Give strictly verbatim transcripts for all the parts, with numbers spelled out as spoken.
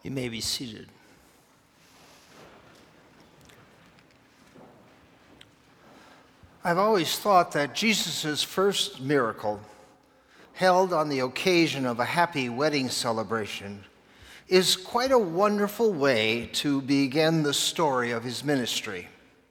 You may be seated. I've always thought that Jesus' first miracle, held on the occasion of a happy wedding celebration, is quite a wonderful way to begin the story of his ministry.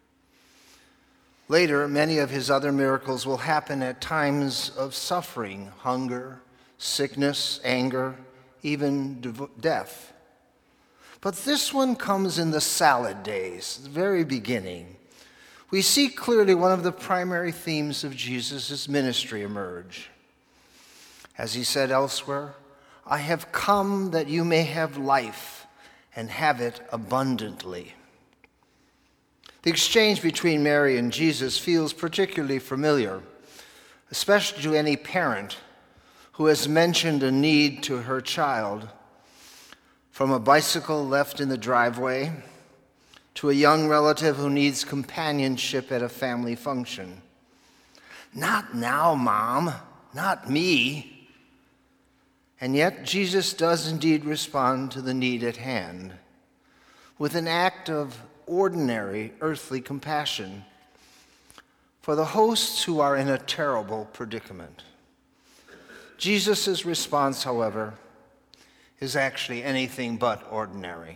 Later, many of his other miracles will happen at times of suffering, hunger, sickness, anger, even death. But this one comes in the salad days, the very beginning. We see clearly one of the primary themes of Jesus' ministry emerge. As he said elsewhere, "I have come that you may have life and have it abundantly." The exchange between Mary and Jesus feels particularly familiar, especially to any parent who has mentioned a need to her child. From a bicycle left in the driveway to a young relative who needs companionship at a family function. "Not now, Mom, not me." And yet Jesus does indeed respond to the need at hand with an act of ordinary earthly compassion for the hosts who are in a terrible predicament. Jesus' response, however, is actually anything but ordinary.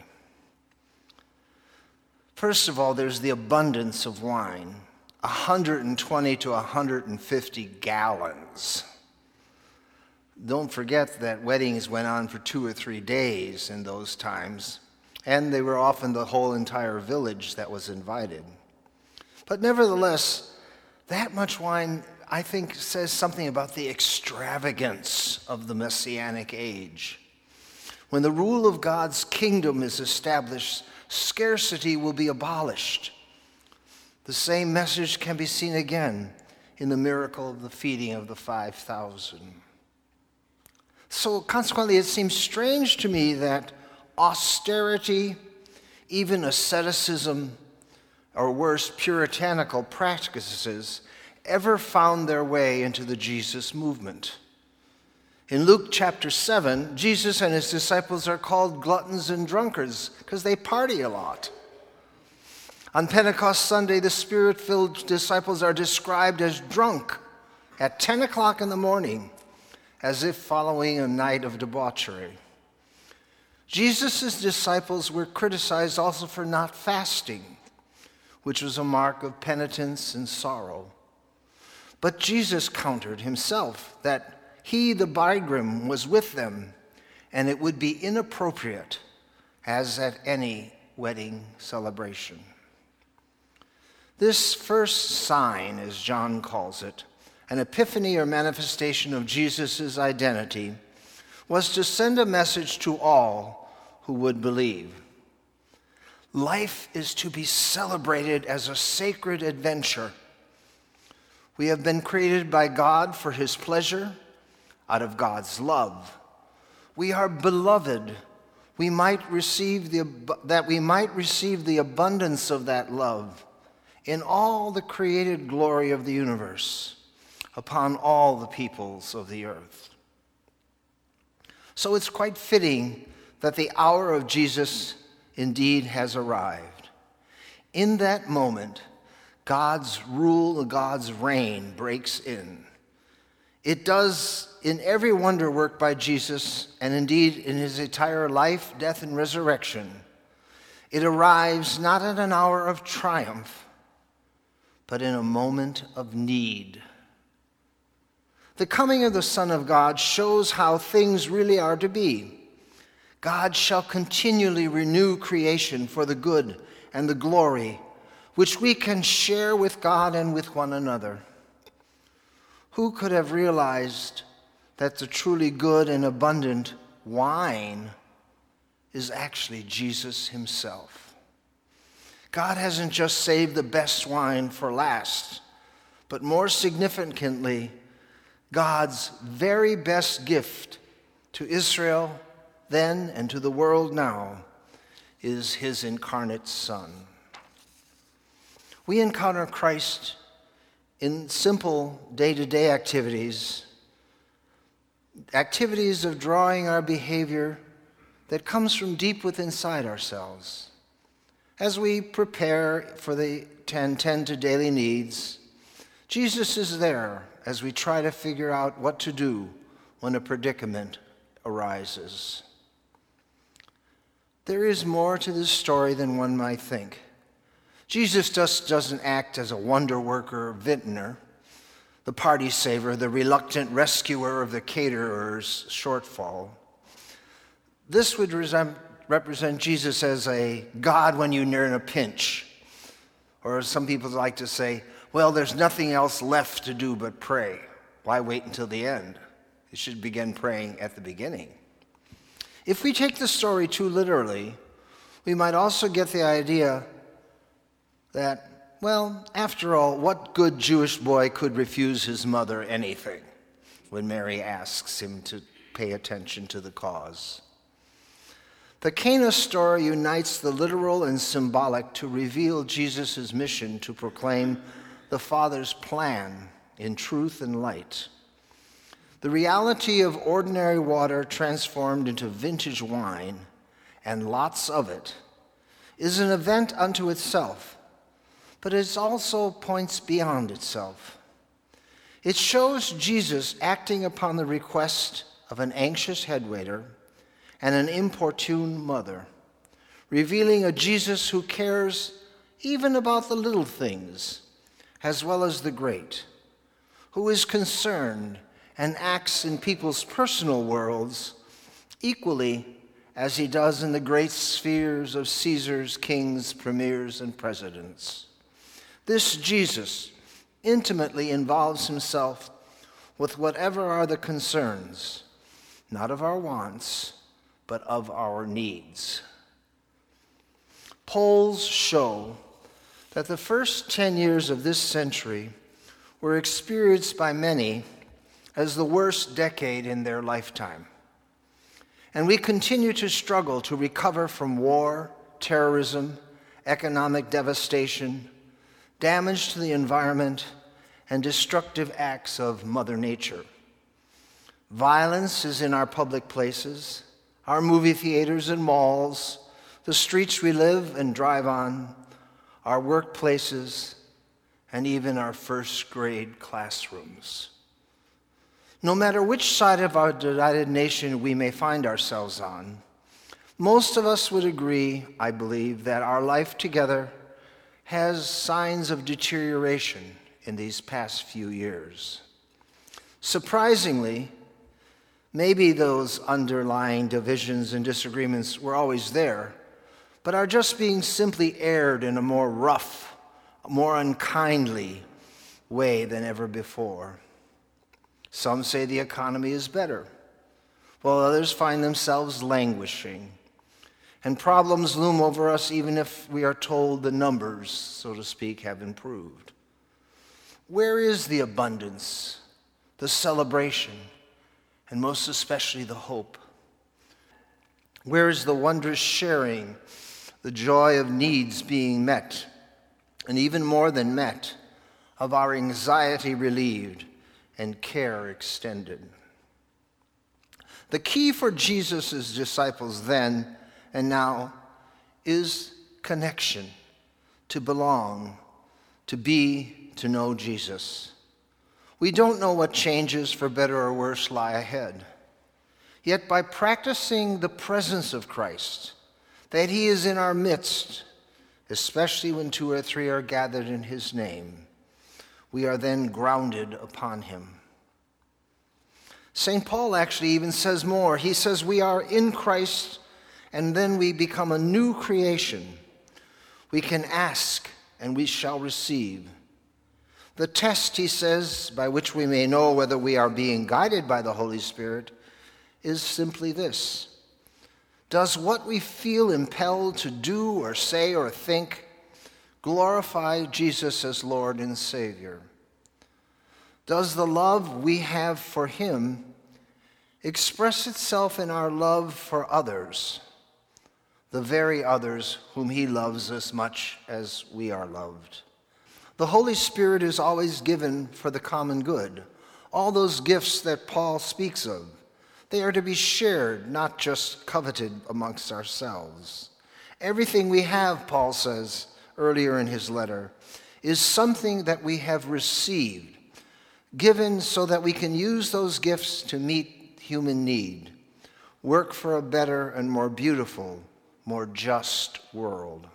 First of all, there's the abundance of wine, one hundred twenty to one hundred fifty gallons. Don't forget that weddings went on for two or three days in those times, and they were often the whole entire village that was invited. But nevertheless, that much wine, I think, says something about the extravagance of the Messianic age. When the rule of God's kingdom is established, scarcity will be abolished. The same message can be seen again in the miracle of the feeding of the five thousand. So consequently, it seems strange to me that austerity, even asceticism, or worse, puritanical practices, ever found their way into the Jesus movement. In Luke chapter seven, Jesus and his disciples are called gluttons and drunkards because they party a lot. On Pentecost Sunday, the Spirit-filled disciples are described as drunk at ten o'clock in the morning, as if following a night of debauchery. Jesus' disciples were criticized also for not fasting, which was a mark of penitence and sorrow. But Jesus countered himself that he, the bridegroom, was with them, and it would be inappropriate, as at any wedding celebration. This first sign, as John calls it, an epiphany or manifestation of Jesus' identity, was to send a message to all who would believe. Life is to be celebrated as a sacred adventure. We have been created by God for his pleasure, out of God's love. We are beloved. We might receive the, that we might receive the abundance of that love in all the created glory of the universe, upon all the peoples of the earth. So it's quite fitting that the hour of Jesus indeed has arrived. In that moment, God's rule, God's reign breaks in. It does in every wonder work by Jesus, and indeed in his entire life, death, and resurrection. It arrives not at an hour of triumph, but in a moment of need. The coming of the Son of God shows how things really are to be. God shall continually renew creation for the good and the glory, which we can share with God and with one another. Who could have realized that the truly good and abundant wine is actually Jesus himself? God hasn't just saved the best wine for last, but more significantly, God's very best gift to Israel then and to the world now is his incarnate Son. We encounter Christ in simple day-to-day activities, activities of drawing our behavior that comes from deep within inside ourselves. As we prepare for the tend, tend to daily needs, Jesus is there as we try to figure out what to do when a predicament arises. There is more to this story than one might think. Jesus just doesn't act as a wonder worker, vintner, the party saver, the reluctant rescuer of the caterer's shortfall. This would represent Jesus as a God when you're in a pinch. Or as some people like to say, well, there's nothing else left to do but pray. Why wait until the end? You should begin praying at the beginning. If we take the story too literally, we might also get the idea that, well, after all, what good Jewish boy could refuse his mother anything when Mary asks him to pay attention to the cause? The Cana story unites the literal and symbolic to reveal Jesus' mission to proclaim the Father's plan in truth and light. The reality of ordinary water transformed into vintage wine, and lots of it, is an event unto itself, but it also points beyond itself. It shows Jesus acting upon the request of an anxious headwaiter and an importune mother, revealing a Jesus who cares even about the little things as well as the great, who is concerned and acts in people's personal worlds equally as he does in the great spheres of Caesars, kings, premiers, and presidents. This Jesus intimately involves himself with whatever are the concerns, not of our wants, but of our needs. Polls show that the first ten years of this century were experienced by many as the worst decade in their lifetime. And we continue to struggle to recover from war, terrorism, economic devastation, damage to the environment, and destructive acts of Mother Nature. Violence is in our public places, our movie theaters and malls, the streets we live and drive on, our workplaces, and even our first grade classrooms. No matter which side of our divided nation we may find ourselves on, most of us would agree, I believe, that our life together has signs of deterioration in these past few years. Surprisingly, maybe those underlying divisions and disagreements were always there, but are just being simply aired in a more rough, more unkindly way than ever before. Some say the economy is better, while others find themselves languishing, and problems loom over us even if we are told the numbers, so to speak, have improved. Where is the abundance, the celebration, and most especially the hope? Where is the wondrous sharing, the joy of needs being met, and even more than met, of our anxiety relieved and care extended? The key for Jesus' disciples then and now is connection, to belong, to be, to know Jesus. We don't know what changes, for better or worse, lie ahead. Yet by practicing the presence of Christ, that he is in our midst, especially when two or three are gathered in his name, we are then grounded upon him. Saint Paul actually even says more. He says we are in Christ, and then we become a new creation. We can ask, and we shall receive. The test, he says, by which we may know whether we are being guided by the Holy Spirit is simply this: does what we feel impelled to do or say or think glorify Jesus as Lord and Savior? Does the love we have for him express itself in our love for others, the very others whom he loves as much as we are loved? The Holy Spirit is always given for the common good. All those gifts that Paul speaks of, They are to be shared, not just coveted amongst ourselves. Everything we have, Paul says earlier in his letter, is something that we have received, given so that we can use those gifts to meet human need, work for a better and more beautiful, more just world.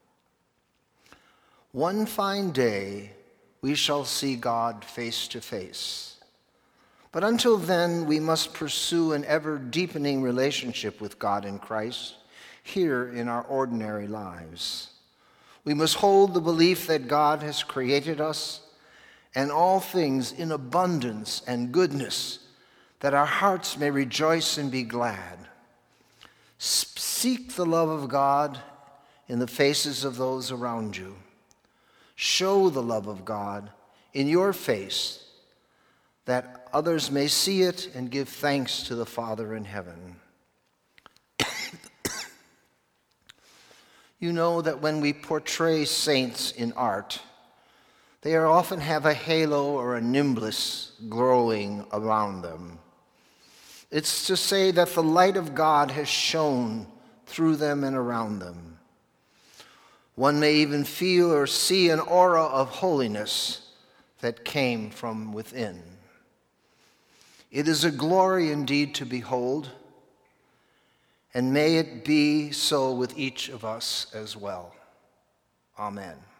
One fine day, we shall see God face to face. But until then, we must pursue an ever-deepening relationship with God in Christ here in our ordinary lives. We must hold the belief that God has created us and all things in abundance and goodness, that our hearts may rejoice and be glad. Seek the love of God in the faces of those around you. Show the love of God in your face, that others may see it and give thanks to the Father in heaven. You know that when we portray saints in art, they are often have a halo or a nimbus glowing around them. It's to say that the light of God has shone through them and around them. One may even feel or see an aura of holiness that came from within. It is a glory indeed to behold, and may it be so with each of us as well. Amen.